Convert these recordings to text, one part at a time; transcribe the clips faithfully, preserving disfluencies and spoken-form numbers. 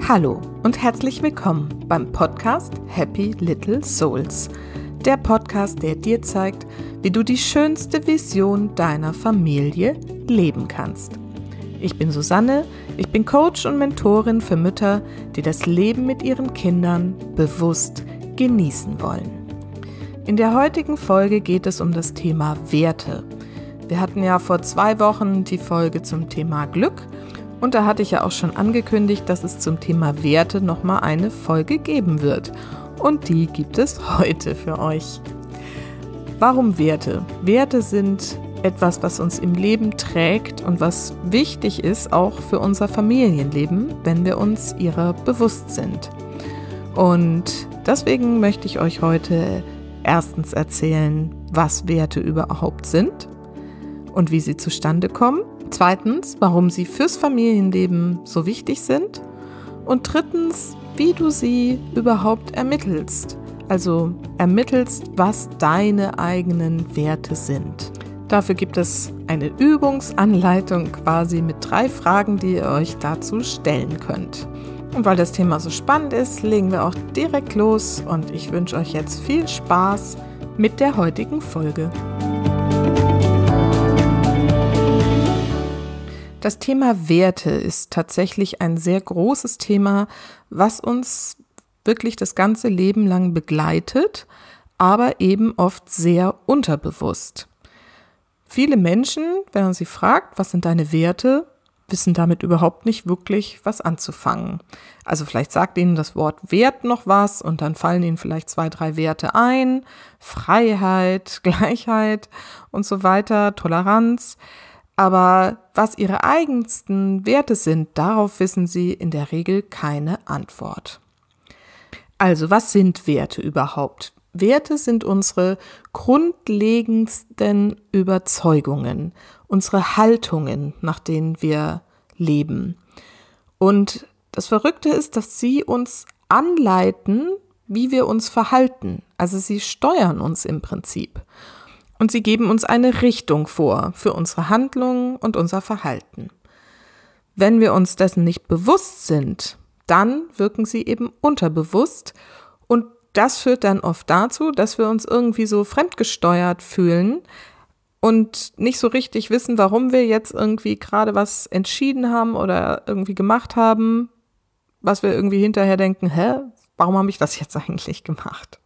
Hallo und herzlich willkommen beim Podcast Happy Little Souls. Der Podcast, der dir zeigt, wie du die schönste Vision deiner Familie leben kannst. Ich bin Susanne, ich bin Coach und Mentorin für Mütter, die das Leben mit ihren Kindern bewusst genießen wollen. In der heutigen Folge geht es um das Thema Werte. Wir hatten ja vor zwei Wochen die Folge zum Thema Glück und da hatte ich ja auch schon angekündigt, dass es zum Thema Werte nochmal eine Folge geben wird. Und die gibt es heute für euch. Warum Werte? Werte sind etwas, was uns im Leben trägt und was wichtig ist, auch für unser Familienleben, wenn wir uns ihrer bewusst sind. Und deswegen möchte ich euch heute erstens erzählen, was Werte überhaupt sind und wie sie zustande kommen. Zweitens, warum sie fürs Familienleben so wichtig sind. Und drittens, wie du sie überhaupt ermittelst. Also ermittelst, was deine eigenen Werte sind. Dafür gibt es eine Übungsanleitung quasi mit drei Fragen, die ihr euch dazu stellen könnt. Und weil das Thema so spannend ist, legen wir auch direkt los und ich wünsche euch jetzt viel Spaß mit der heutigen Folge. Das Thema Werte ist tatsächlich ein sehr großes Thema, was uns wirklich das ganze Leben lang begleitet, aber eben oft sehr unterbewusst. Viele Menschen, wenn man sie fragt, was sind deine Werte, wissen damit überhaupt nicht wirklich, was anzufangen. Also vielleicht sagt ihnen das Wort Wert noch was und dann fallen ihnen vielleicht zwei, drei Werte ein, Freiheit, Gleichheit und so weiter, Toleranz. Aber was ihre eigensten Werte sind, darauf wissen sie in der Regel keine Antwort. Also, was sind Werte überhaupt? Werte sind unsere grundlegendsten Überzeugungen, unsere Haltungen, nach denen wir leben. Und das Verrückte ist, dass sie uns anleiten, wie wir uns verhalten. Also sie steuern uns im Prinzip. Und sie geben uns eine Richtung vor für unsere Handlungen und unser Verhalten. Wenn wir uns dessen nicht bewusst sind, dann wirken sie eben unterbewusst und das führt dann oft dazu, dass wir uns irgendwie so fremdgesteuert fühlen und nicht so richtig wissen, warum wir jetzt irgendwie gerade was entschieden haben oder irgendwie gemacht haben, was wir irgendwie hinterher denken, hä, warum habe ich das jetzt eigentlich gemacht?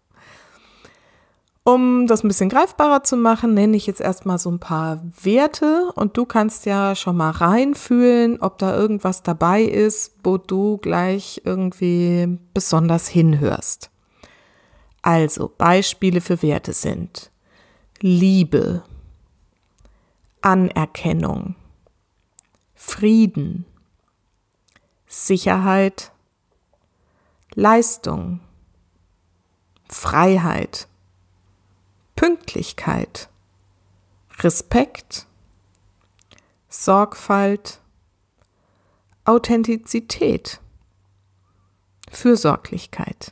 Um das ein bisschen greifbarer zu machen, nenne ich jetzt erstmal so ein paar Werte und du kannst ja schon mal reinfühlen, ob da irgendwas dabei ist, wo du gleich irgendwie besonders hinhörst. Also Beispiele für Werte sind Liebe, Anerkennung, Frieden, Sicherheit, Leistung, Freiheit, Pünktlichkeit, Respekt, Sorgfalt, Authentizität, Fürsorglichkeit.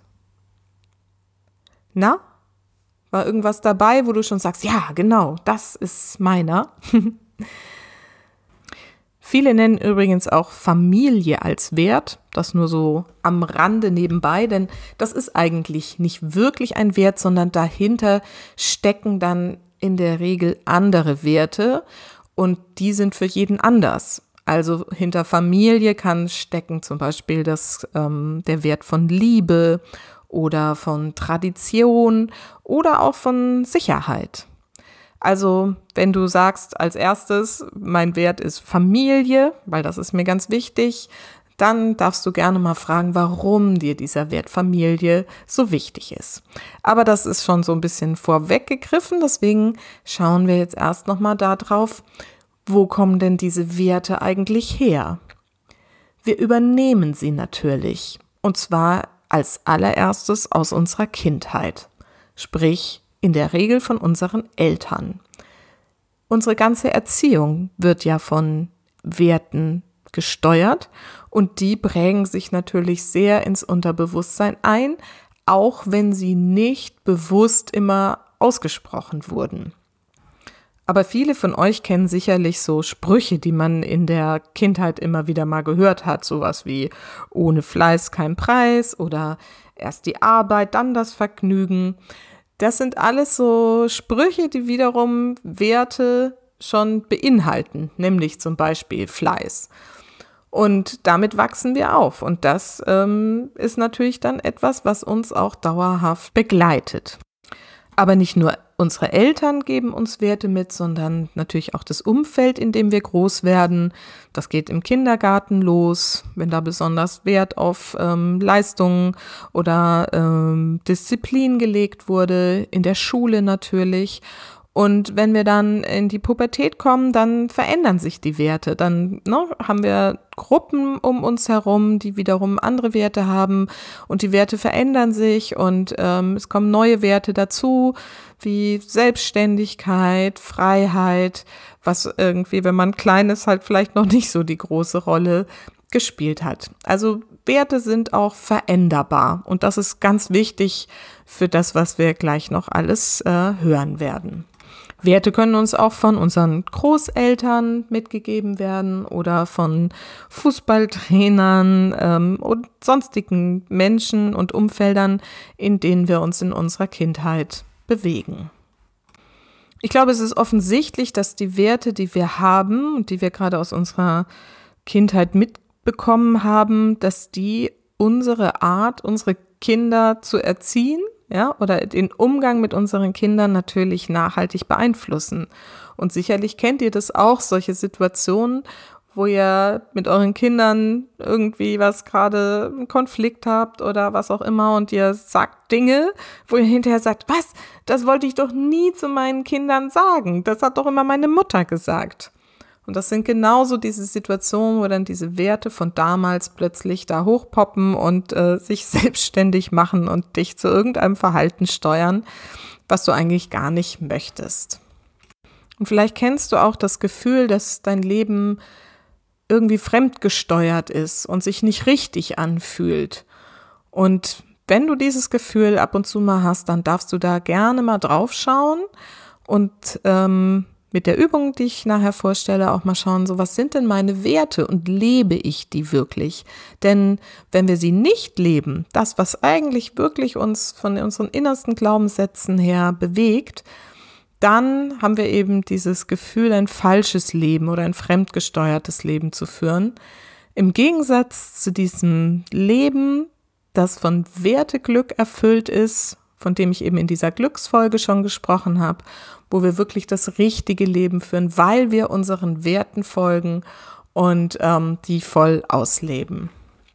Na, war irgendwas dabei, wo du schon sagst, ja, genau, das ist meiner? Viele nennen übrigens auch Familie als Wert, das nur so am Rande nebenbei, denn das ist eigentlich nicht wirklich ein Wert, sondern dahinter stecken dann in der Regel andere Werte und die sind für jeden anders. Also hinter Familie kann stecken zum Beispiel das, ähm, der Wert von Liebe oder von Tradition oder auch von Sicherheit. Also wenn du sagst als erstes, mein Wert ist Familie, weil das ist mir ganz wichtig, dann darfst du gerne mal fragen, warum dir dieser Wert Familie so wichtig ist. Aber das ist schon so ein bisschen vorweggegriffen, deswegen schauen wir jetzt erst nochmal da drauf, wo kommen denn diese Werte eigentlich her? Wir übernehmen sie natürlich, und zwar als allererstes aus unserer Kindheit, sprich in der Regel von unseren Eltern. Unsere ganze Erziehung wird ja von Werten gesteuert und die prägen sich natürlich sehr ins Unterbewusstsein ein, auch wenn sie nicht bewusst immer ausgesprochen wurden. Aber viele von euch kennen sicherlich so Sprüche, die man in der Kindheit immer wieder mal gehört hat. Sowas wie ohne Fleiß kein Preis oder erst die Arbeit, dann das Vergnügen. Das sind alles so Sprüche, die wiederum Werte schon beinhalten, nämlich zum Beispiel Fleiß. Und damit wachsen wir auf. Und das ähm, ist natürlich dann etwas, was uns auch dauerhaft begleitet. Aber nicht nur unsere Eltern geben uns Werte mit, sondern natürlich auch das Umfeld, in dem wir groß werden. Das geht im Kindergarten los, wenn da besonders Wert auf ähm, Leistungen oder ähm, Disziplin gelegt wurde, in der Schule natürlich. Und wenn wir dann in die Pubertät kommen, dann verändern sich die Werte. Dann ne, haben wir Gruppen um uns herum, die wiederum andere Werte haben und die Werte verändern sich und ähm, es kommen neue Werte dazu, wie Selbstständigkeit, Freiheit, was irgendwie, wenn man klein ist, halt vielleicht noch nicht so die große Rolle gespielt hat. Also Werte sind auch veränderbar und das ist ganz wichtig für das, was wir gleich noch alles äh, hören werden. Werte können uns auch von unseren Großeltern mitgegeben werden oder von Fußballtrainern ähm, und sonstigen Menschen und Umfeldern, in denen wir uns in unserer Kindheit bewegen. Ich glaube, es ist offensichtlich, dass die Werte, die wir haben und die wir gerade aus unserer Kindheit mitbekommen haben, dass die unsere Art, unsere Kinder zu erziehen, ja, oder den Umgang mit unseren Kindern natürlich nachhaltig beeinflussen. Und sicherlich kennt ihr das auch, solche Situationen, wo ihr mit euren Kindern irgendwie was gerade einen Konflikt habt oder was auch immer und ihr sagt Dinge, wo ihr hinterher sagt, was, das wollte ich doch nie zu meinen Kindern sagen, das hat doch immer meine Mutter gesagt. Und das sind genauso diese Situationen, wo dann diese Werte von damals plötzlich da hochpoppen und äh, sich selbstständig machen und dich zu irgendeinem Verhalten steuern, was du eigentlich gar nicht möchtest. Und vielleicht kennst du auch das Gefühl, dass dein Leben irgendwie fremdgesteuert ist und sich nicht richtig anfühlt. Und wenn du dieses Gefühl ab und zu mal hast, dann darfst du da gerne mal drauf schauen und ähm, mit der Übung, die ich nachher vorstelle, auch mal schauen, so was sind denn meine Werte und lebe ich die wirklich? Denn wenn wir sie nicht leben, das, was eigentlich wirklich uns von unseren innersten Glaubenssätzen her bewegt, dann haben wir eben dieses Gefühl, ein falsches Leben oder ein fremdgesteuertes Leben zu führen. Im Gegensatz zu diesem Leben, das von Werteglück erfüllt ist, von dem ich eben in dieser Glücksfolge schon gesprochen habe, wo wir wirklich das richtige Leben führen, weil wir unseren Werten folgen und ähm, die voll ausleben.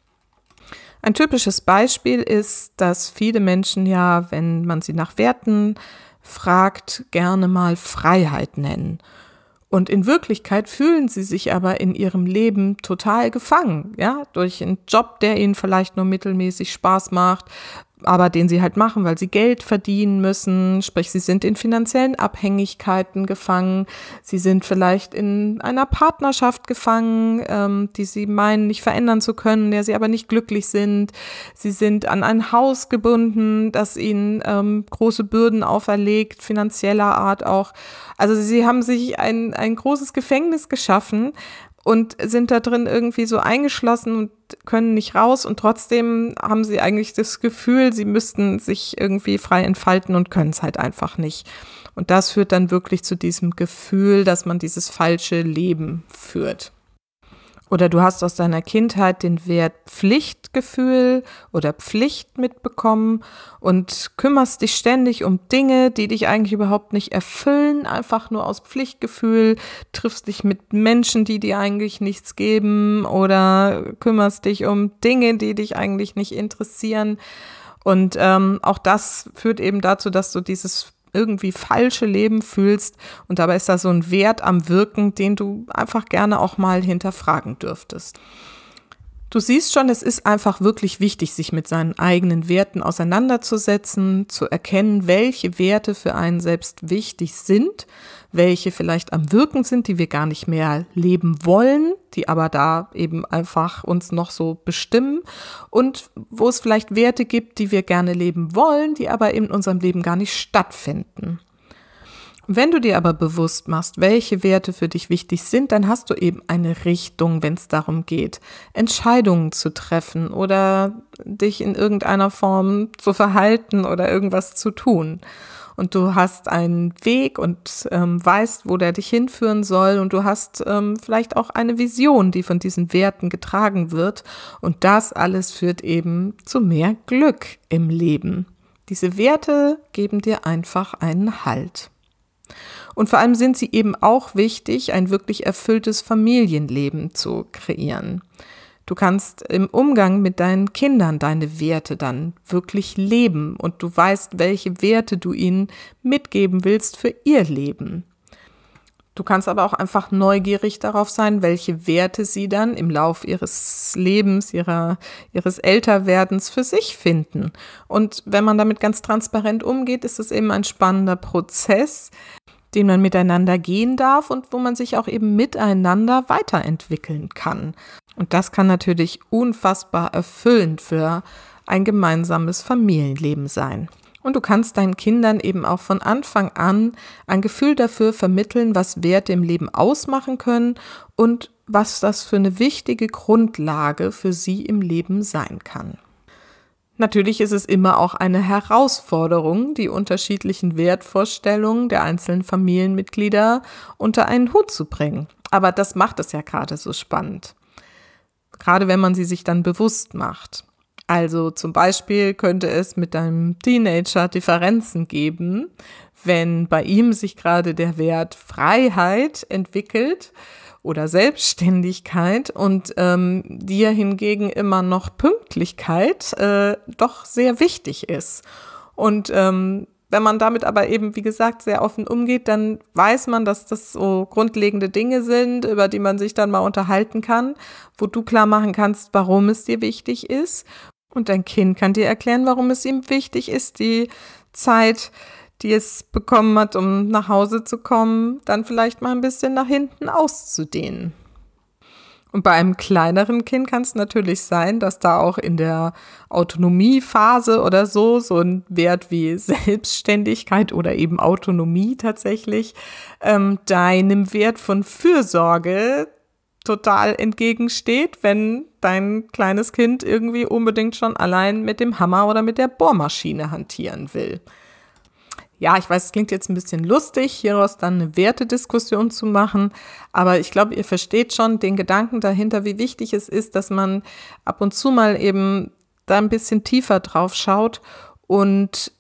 Ein typisches Beispiel ist, dass viele Menschen ja, wenn man sie nach Werten fragt, gerne mal Freiheit nennen. Und in Wirklichkeit fühlen sie sich aber in ihrem Leben total gefangen, ja, durch einen Job, der ihnen vielleicht nur mittelmäßig Spaß macht, aber den sie halt machen, weil sie Geld verdienen müssen, sprich sie sind in finanziellen Abhängigkeiten gefangen, sie sind vielleicht in einer Partnerschaft gefangen, ähm, die sie meinen nicht verändern zu können, der sie aber nicht glücklich sind, sie sind an ein Haus gebunden, das ihnen ähm, große Bürden auferlegt, finanzieller Art auch, also sie haben sich ein, ein großes Gefängnis geschaffen und sind da drin irgendwie so eingeschlossen und können nicht raus und trotzdem haben sie eigentlich das Gefühl, sie müssten sich irgendwie frei entfalten und können es halt einfach nicht. Und das führt dann wirklich zu diesem Gefühl, dass man dieses falsche Leben führt. Oder du hast aus deiner Kindheit den Wert Pflichtgefühl oder Pflicht mitbekommen und kümmerst dich ständig um Dinge, die dich eigentlich überhaupt nicht erfüllen, einfach nur aus Pflichtgefühl, triffst dich mit Menschen, die dir eigentlich nichts geben oder kümmerst dich um Dinge, die dich eigentlich nicht interessieren. Und ähm, auch das führt eben dazu, dass du dieses irgendwie falsche Leben fühlst und dabei ist da so ein Wert am Wirken, den du einfach gerne auch mal hinterfragen dürftest. Du siehst schon, es ist einfach wirklich wichtig, sich mit seinen eigenen Werten auseinanderzusetzen, zu erkennen, welche Werte für einen selbst wichtig sind, welche vielleicht am Wirken sind, die wir gar nicht mehr leben wollen, die aber da eben einfach uns noch so bestimmen und wo es vielleicht Werte gibt, die wir gerne leben wollen, die aber in unserem Leben gar nicht stattfinden. Wenn du dir aber bewusst machst, welche Werte für dich wichtig sind, dann hast du eben eine Richtung, wenn es darum geht, Entscheidungen zu treffen oder dich in irgendeiner Form zu verhalten oder irgendwas zu tun. Und du hast einen Weg und ähm, weißt, wo der dich hinführen soll, und du hast ähm, vielleicht auch eine Vision, die von diesen Werten getragen wird, und das alles führt eben zu mehr Glück im Leben. Diese Werte geben dir einfach einen Halt. Und vor allem sind sie eben auch wichtig, ein wirklich erfülltes Familienleben zu kreieren. Du kannst im Umgang mit deinen Kindern deine Werte dann wirklich leben, und du weißt, welche Werte du ihnen mitgeben willst für ihr Leben. Du kannst aber auch einfach neugierig darauf sein, welche Werte sie dann im Lauf ihres Lebens, ihrer, ihres Älterwerdens für sich finden. Und wenn man damit ganz transparent umgeht, ist es eben ein spannender Prozess, den man miteinander gehen darf und wo man sich auch eben miteinander weiterentwickeln kann. Und das kann natürlich unfassbar erfüllend für ein gemeinsames Familienleben sein. Und du kannst deinen Kindern eben auch von Anfang an ein Gefühl dafür vermitteln, was Werte im Leben ausmachen können und was das für eine wichtige Grundlage für sie im Leben sein kann. Natürlich ist es immer auch eine Herausforderung, die unterschiedlichen Wertvorstellungen der einzelnen Familienmitglieder unter einen Hut zu bringen. Aber das macht es ja gerade so spannend. Gerade wenn man sie sich dann bewusst macht. Also zum Beispiel könnte es mit einem Teenager Differenzen geben, wenn bei ihm sich gerade der Wert Freiheit entwickelt oder Selbstständigkeit und ähm, dir hingegen immer noch Pünktlichkeit äh, doch sehr wichtig ist. Und ähm, wenn man damit aber eben, wie gesagt, sehr offen umgeht, dann weiß man, dass das so grundlegende Dinge sind, über die man sich dann mal unterhalten kann, wo du klar machen kannst, warum es dir wichtig ist. Und dein Kind kann dir erklären, warum es ihm wichtig ist, die Zeit, die es bekommen hat, um nach Hause zu kommen, dann vielleicht mal ein bisschen nach hinten auszudehnen. Und bei einem kleineren Kind kann es natürlich sein, dass da auch in der Autonomiephase oder so, so ein Wert wie Selbstständigkeit oder eben Autonomie tatsächlich, ähm, deinem Wert von Fürsorge total entgegensteht, wenn dein kleines Kind irgendwie unbedingt schon allein mit dem Hammer oder mit der Bohrmaschine hantieren will. Ja, ich weiß, es klingt jetzt ein bisschen lustig, hieraus dann eine Wertediskussion zu machen, aber ich glaube, ihr versteht schon den Gedanken dahinter, wie wichtig es ist, dass man ab und zu mal eben da ein bisschen tiefer drauf schaut und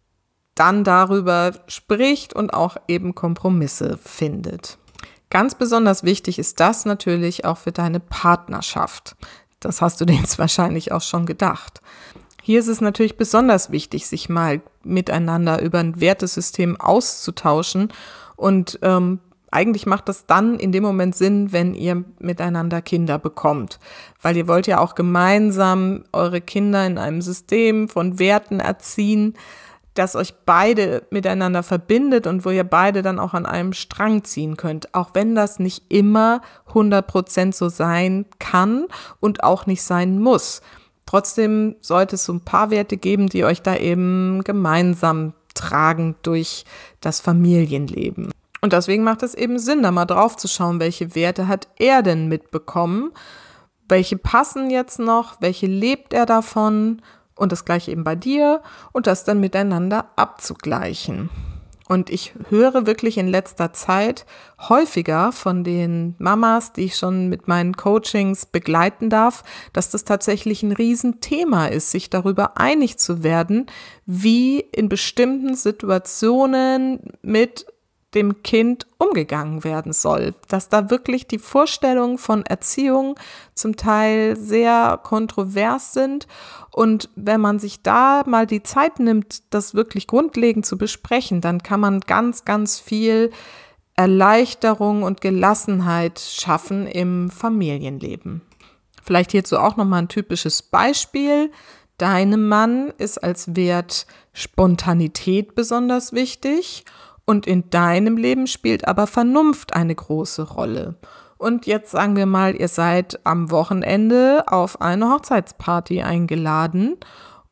dann darüber spricht und auch eben Kompromisse findet. Ganz besonders wichtig ist das natürlich auch für deine Partnerschaft. Das hast du dir jetzt wahrscheinlich auch schon gedacht. Hier ist es natürlich besonders wichtig, sich mal miteinander über ein Wertesystem auszutauschen, und ähm, eigentlich macht das dann in dem Moment Sinn, wenn ihr miteinander Kinder bekommt, weil ihr wollt ja auch gemeinsam eure Kinder in einem System von Werten erziehen, das euch beide miteinander verbindet und wo ihr beide dann auch an einem Strang ziehen könnt, auch wenn das nicht immer hundert Prozent so sein kann und auch nicht sein muss. Trotzdem sollte es so ein paar Werte geben, die euch da eben gemeinsam tragen durch das Familienleben. Und deswegen macht es eben Sinn, da mal drauf zu schauen, welche Werte hat er denn mitbekommen, welche passen jetzt noch, welche lebt er davon, und das gleiche eben bei dir, und das dann miteinander abzugleichen. Und ich höre wirklich in letzter Zeit häufiger von den Mamas, die ich schon mit meinen Coachings begleiten darf, dass das tatsächlich ein Riesenthema ist, sich darüber einig zu werden, wie in bestimmten Situationen mit dem Kind umgegangen werden soll. Dass da wirklich die Vorstellungen von Erziehung zum Teil sehr kontrovers sind. Und wenn man sich da mal die Zeit nimmt, das wirklich grundlegend zu besprechen, dann kann man ganz, ganz viel Erleichterung und Gelassenheit schaffen im Familienleben. Vielleicht hierzu auch nochmal ein typisches Beispiel. Deinem Mann ist als Wert Spontanität besonders wichtig. Und in deinem Leben spielt aber Vernunft eine große Rolle. Und jetzt sagen wir mal, ihr seid am Wochenende auf eine Hochzeitsparty eingeladen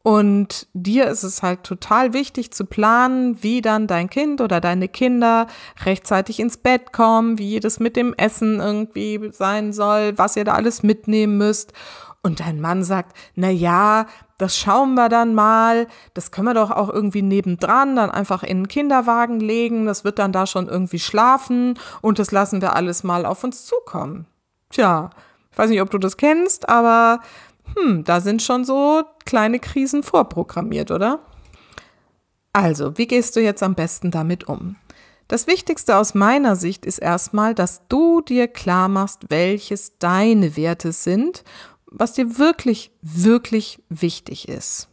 Und dir ist es halt total wichtig zu planen, wie dann dein Kind oder deine Kinder rechtzeitig ins Bett kommen, wie das mit dem Essen irgendwie sein soll, was ihr da alles mitnehmen müsst. Und dein Mann sagt, na ja, das schauen wir dann mal, das können wir doch auch irgendwie nebendran dann einfach in den Kinderwagen legen, das wird dann da schon irgendwie schlafen und das lassen wir alles mal auf uns zukommen. Tja, ich weiß nicht, ob du das kennst, aber hm, da sind schon so kleine Krisen vorprogrammiert, oder? Also, wie gehst du jetzt am besten damit um? Das Wichtigste aus meiner Sicht ist erstmal, dass du dir klar machst, welches deine Werte sind, was dir wirklich, wirklich wichtig ist.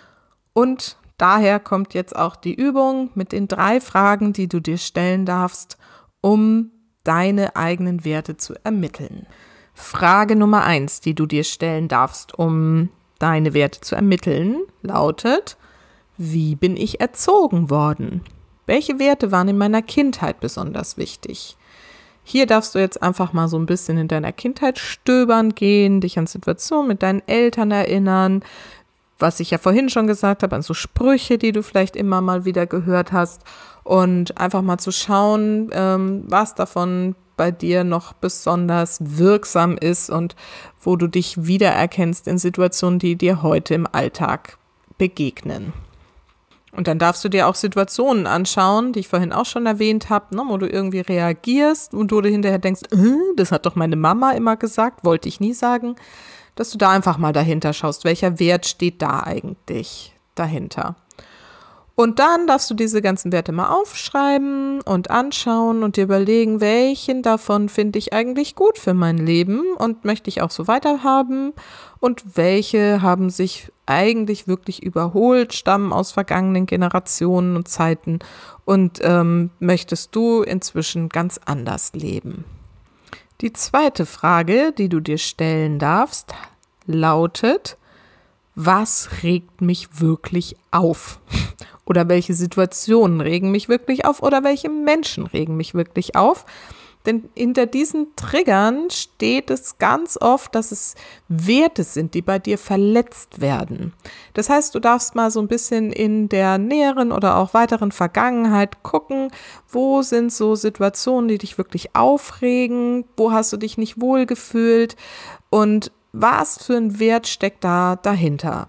Und daher kommt jetzt auch die Übung mit den drei Fragen, die du dir stellen darfst, um deine eigenen Werte zu ermitteln. Frage Nummer eins, die du dir stellen darfst, um deine Werte zu ermitteln, lautet: Wie bin ich erzogen worden? Welche Werte waren in meiner Kindheit besonders wichtig? Hier darfst du jetzt einfach mal so ein bisschen in deiner Kindheit stöbern gehen, dich an Situationen mit deinen Eltern erinnern, was ich ja vorhin schon gesagt habe, an so Sprüche, die du vielleicht immer mal wieder gehört hast, und einfach mal zu schauen, ähm, was davon bei dir noch besonders wirksam ist und wo du dich wiedererkennst in Situationen, die dir heute im Alltag begegnen. Und dann darfst du dir auch Situationen anschauen, die ich vorhin auch schon erwähnt habe, ne, wo du irgendwie reagierst und wo du hinterher denkst, äh, das hat doch meine Mama immer gesagt, wollte ich nie sagen, dass du da einfach mal dahinter schaust, welcher Wert steht da eigentlich dahinter. Und dann darfst du diese ganzen Werte mal aufschreiben und anschauen und dir überlegen, welchen davon finde ich eigentlich gut für mein Leben und möchte ich auch so weiterhaben und welche haben sich eigentlich wirklich überholt, stammen aus vergangenen Generationen und Zeiten und ähm, möchtest du inzwischen ganz anders leben. Die zweite Frage, die du dir stellen darfst, lautet: Was regt mich wirklich auf? Oder welche Situationen regen mich wirklich auf? Oder welche Menschen regen mich wirklich auf? Denn hinter diesen Triggern steht es ganz oft, dass es Werte sind, die bei dir verletzt werden. Das heißt, du darfst mal so ein bisschen in der näheren oder auch weiteren Vergangenheit gucken, wo sind so Situationen, die dich wirklich aufregen, wo hast du dich nicht wohlgefühlt und was für ein Wert steckt da dahinter?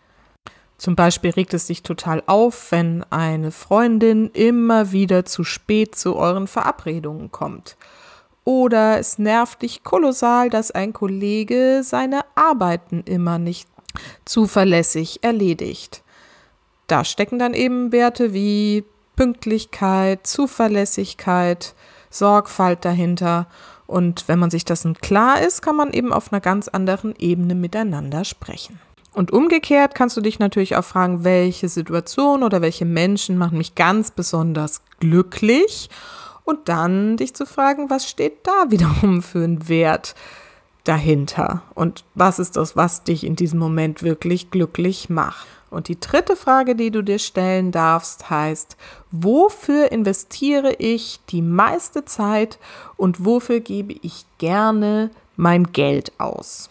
Zum Beispiel regt es dich total auf, wenn eine Freundin immer wieder zu spät zu euren Verabredungen kommt. Oder es nervt dich kolossal, dass ein Kollege seine Arbeiten immer nicht zuverlässig erledigt. Da stecken dann eben Werte wie Pünktlichkeit, Zuverlässigkeit, Sorgfalt dahinter. Und wenn man sich dessen klar ist, kann man eben auf einer ganz anderen Ebene miteinander sprechen. Und umgekehrt kannst du dich natürlich auch fragen, welche Situation oder welche Menschen machen mich ganz besonders glücklich? Und dann dich zu fragen, was steht da wiederum für einen Wert dahinter? Und was ist das, was dich in diesem Moment wirklich glücklich macht? Und die dritte Frage, die du dir stellen darfst, heißt: Wofür investiere ich die meiste Zeit und wofür gebe ich gerne mein Geld aus?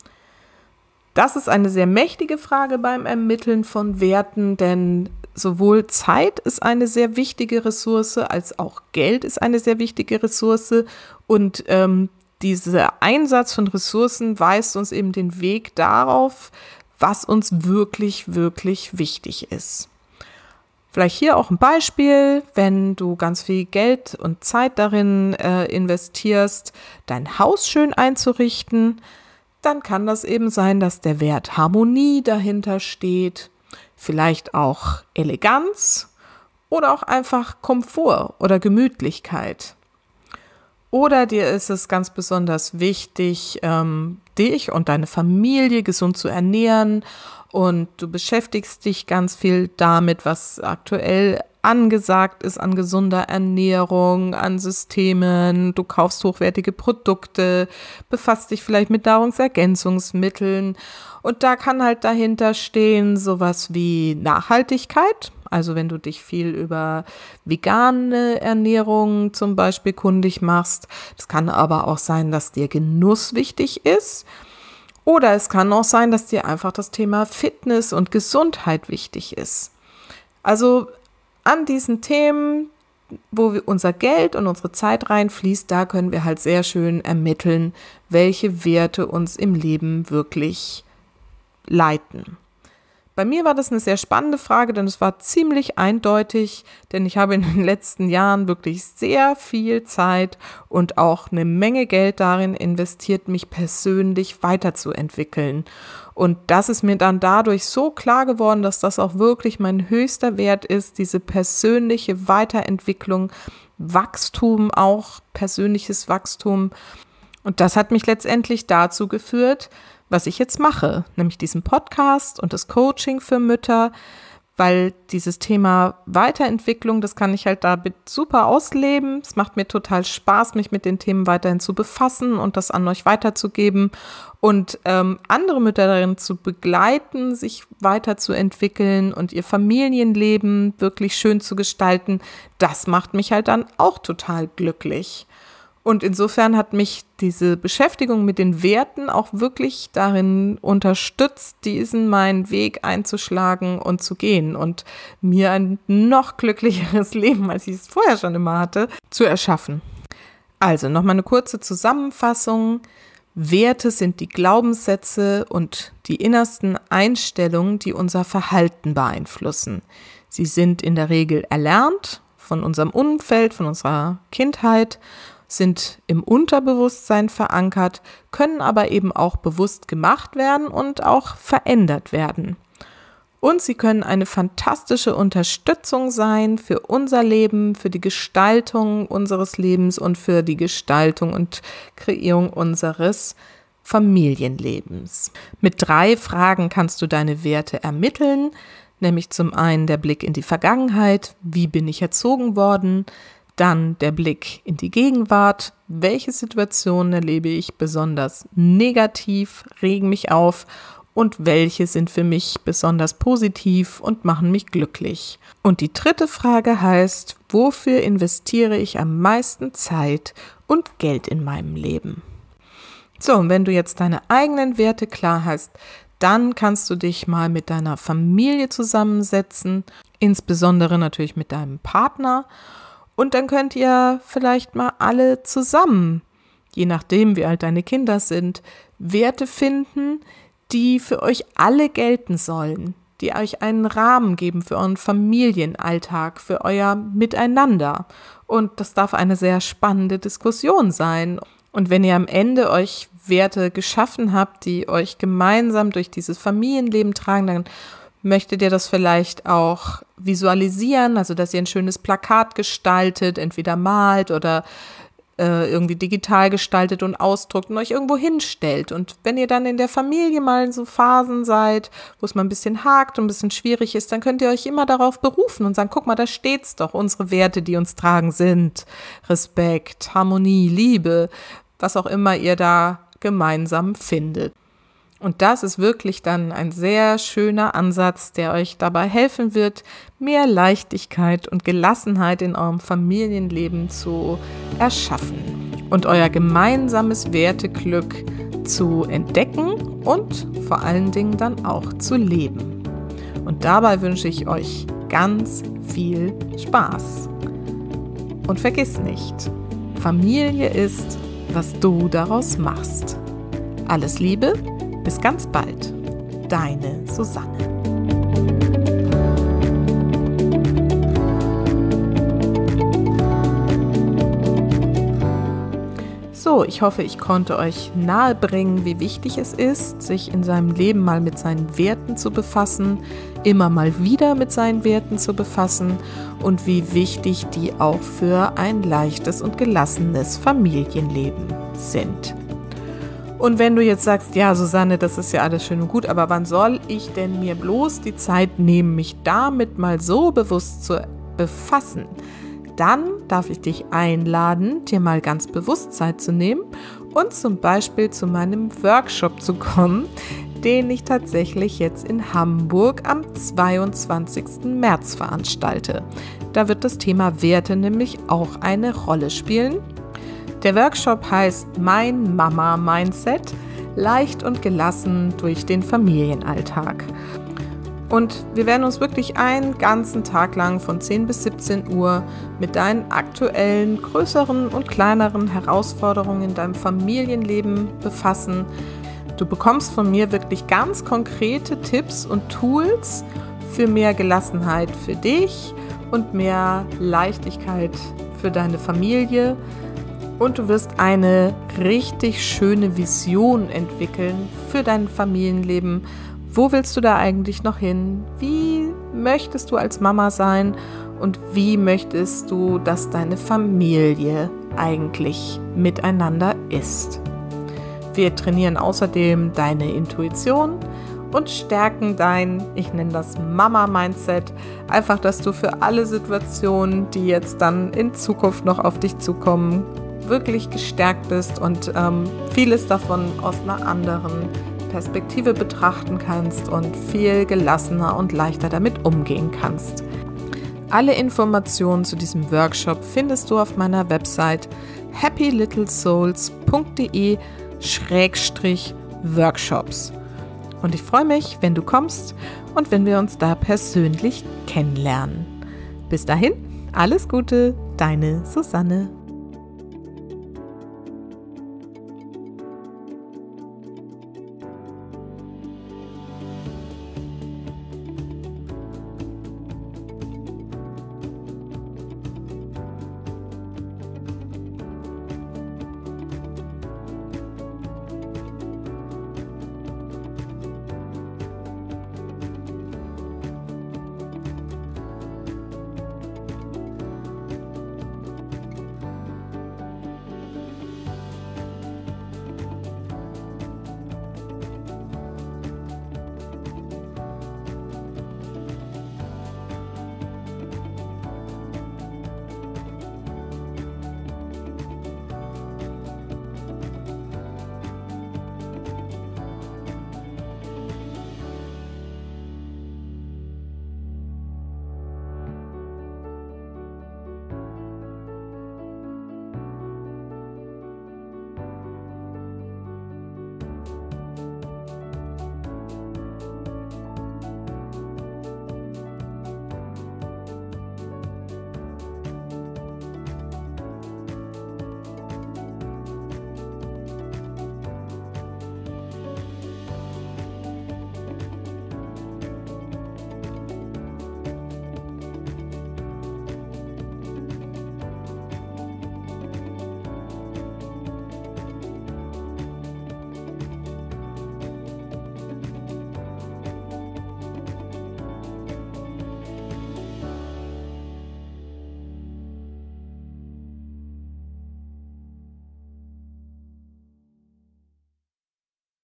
Das ist eine sehr mächtige Frage beim Ermitteln von Werten, denn sowohl Zeit ist eine sehr wichtige Ressource, als auch Geld ist eine sehr wichtige Ressource. Und ähm, dieser Einsatz von Ressourcen weist uns eben den Weg darauf, was uns wirklich, wirklich wichtig ist. Vielleicht hier auch ein Beispiel: Wenn du ganz viel Geld und Zeit darin äh, investierst, dein Haus schön einzurichten, dann kann das eben sein, dass der Wert Harmonie dahinter steht, vielleicht auch Eleganz oder auch einfach Komfort oder Gemütlichkeit. Oder dir ist es ganz besonders wichtig, ähm, dich und deine Familie gesund zu ernähren und du beschäftigst dich ganz viel damit, was aktuell angesagt ist an gesunder Ernährung, an Systemen, du kaufst hochwertige Produkte, befasst dich vielleicht mit Nahrungsergänzungsmitteln und da kann halt dahinter stehen sowas wie Nachhaltigkeit. Also wenn du dich viel über vegane Ernährung zum Beispiel kundig machst. Es kann aber auch sein, dass dir Genuss wichtig ist. Oder es kann auch sein, dass dir einfach das Thema Fitness und Gesundheit wichtig ist. Also an diesen Themen, wo wir unser Geld und unsere Zeit reinfließt, da können wir halt sehr schön ermitteln, welche Werte uns im Leben wirklich leiten. Bei mir war das eine sehr spannende Frage, denn es war ziemlich eindeutig, denn ich habe in den letzten Jahren wirklich sehr viel Zeit und auch eine Menge Geld darin investiert, mich persönlich weiterzuentwickeln. Und das ist mir dann dadurch so klar geworden, dass das auch wirklich mein höchster Wert ist, diese persönliche Weiterentwicklung, Wachstum, auch persönliches Wachstum. Und das hat mich letztendlich dazu geführt, was ich jetzt mache, nämlich diesen Podcast und das Coaching für Mütter, weil dieses Thema Weiterentwicklung, das kann ich halt damit super ausleben. Es macht mir total Spaß, mich mit den Themen weiterhin zu befassen und das an euch weiterzugeben und ähm, andere Mütter darin zu begleiten, sich weiterzuentwickeln und ihr Familienleben wirklich schön zu gestalten. Das macht mich halt dann auch total glücklich. Und insofern hat mich diese Beschäftigung mit den Werten auch wirklich darin unterstützt, diesen meinen Weg einzuschlagen und zu gehen und mir ein noch glücklicheres Leben, als ich es vorher schon immer hatte, zu erschaffen. Also nochmal eine kurze Zusammenfassung. Werte sind die Glaubenssätze und die innersten Einstellungen, die unser Verhalten beeinflussen. Sie sind in der Regel erlernt von unserem Umfeld, von unserer Kindheit, sind im Unterbewusstsein verankert, können aber eben auch bewusst gemacht werden und auch verändert werden. Und sie können eine fantastische Unterstützung sein für unser Leben, für die Gestaltung unseres Lebens und für die Gestaltung und Kreierung unseres Familienlebens. Mit drei Fragen kannst du deine Werte ermitteln, nämlich zum einen der Blick in die Vergangenheit, wie bin ich erzogen worden, dann der Blick in die Gegenwart, welche Situationen erlebe ich besonders negativ, regen mich auf und welche sind für mich besonders positiv und machen mich glücklich. Und die dritte Frage heißt, wofür investiere ich am meisten Zeit und Geld in meinem Leben? So, und wenn du jetzt deine eigenen Werte klar hast, dann kannst du dich mal mit deiner Familie zusammensetzen, insbesondere natürlich mit deinem Partner. Und dann könnt ihr vielleicht mal alle zusammen, je nachdem wie alt deine Kinder sind, Werte finden, die für euch alle gelten sollen, die euch einen Rahmen geben für euren Familienalltag, für euer Miteinander. Und das darf eine sehr spannende Diskussion sein. Und wenn ihr am Ende euch Werte geschaffen habt, die euch gemeinsam durch dieses Familienleben tragen, dann möchtet ihr das vielleicht auch visualisieren, also dass ihr ein schönes Plakat gestaltet, entweder malt oder äh, irgendwie digital gestaltet und ausdruckt und euch irgendwo hinstellt. Und wenn ihr dann in der Familie mal in so Phasen seid, wo es mal ein bisschen hakt und ein bisschen schwierig ist, dann könnt ihr euch immer darauf berufen und sagen, guck mal, da steht's doch, unsere Werte, die uns tragen, sind Respekt, Harmonie, Liebe, was auch immer ihr da gemeinsam findet. Und das ist wirklich dann ein sehr schöner Ansatz, der euch dabei helfen wird, mehr Leichtigkeit und Gelassenheit in eurem Familienleben zu erschaffen und euer gemeinsames Werteglück zu entdecken und vor allen Dingen dann auch zu leben. Und dabei wünsche ich euch ganz viel Spaß. Und vergiss nicht, Familie ist, was du daraus machst. Alles Liebe! Bis ganz bald, deine Susanne. So, ich hoffe, ich konnte euch nahebringen, wie wichtig es ist, sich in seinem Leben mal mit seinen Werten zu befassen, immer mal wieder mit seinen Werten zu befassen und wie wichtig die auch für ein leichtes und gelassenes Familienleben sind. Und wenn du jetzt sagst, ja Susanne, das ist ja alles schön und gut, aber wann soll ich denn mir bloß die Zeit nehmen, mich damit mal so bewusst zu befassen? Dann darf ich dich einladen, dir mal ganz bewusst Zeit zu nehmen und zum Beispiel zu meinem Workshop zu kommen, den ich tatsächlich jetzt in Hamburg am zweiundzwanzigsten März veranstalte. Da wird das Thema Werte nämlich auch eine Rolle spielen. Der Workshop heißt Mein Mama Mindset, leicht und gelassen durch den Familienalltag. Und wir werden uns wirklich einen ganzen Tag lang von zehn bis siebzehn Uhr mit deinen aktuellen, größeren und kleineren Herausforderungen in deinem Familienleben befassen. Du bekommst von mir wirklich ganz konkrete Tipps und Tools für mehr Gelassenheit für dich und mehr Leichtigkeit für deine Familie. Und du wirst eine richtig schöne Vision entwickeln für dein Familienleben. Wo willst du da eigentlich noch hin? Wie möchtest du als Mama sein? Und wie möchtest du, dass deine Familie eigentlich miteinander ist? Wir trainieren außerdem deine Intuition und stärken dein, ich nenne das Mama-Mindset, einfach, dass du für alle Situationen, die jetzt dann in Zukunft noch auf dich zukommen, wirklich gestärkt bist und ähm, vieles davon aus einer anderen Perspektive betrachten kannst und viel gelassener und leichter damit umgehen kannst. Alle Informationen zu diesem Workshop findest du auf meiner Website happy little souls punkt de Schrägstrich Workshops. Und ich freue mich, wenn du kommst und wenn wir uns da persönlich kennenlernen. Bis dahin, alles Gute, deine Susanne.